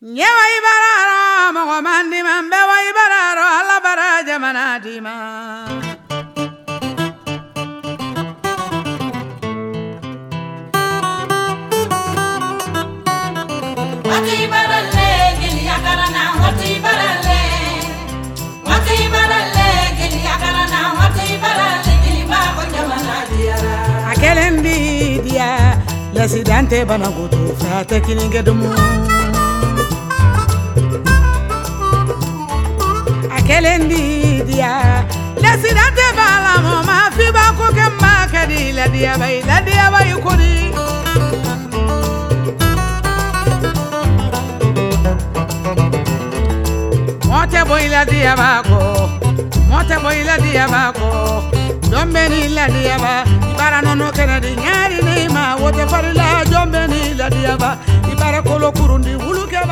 Nyewa ibararo mo mandi mambe wa ibararo alla bara jamana dima Wati baralle gili yakarana wati baralle gili yakarana wati baralle gili babo jamana diara akelendi dia lesidante banagutu frate kininge dumu akelendi dia lesidante bala mo ma fi ba ko kemma kadi la dia bay kodi Mote boy la dia bako Jombe ni la dia ba Ibara nono kenedi nyari ni ma Wote farila jombe ni la dia ba Ibara kolo kurundi uluke ba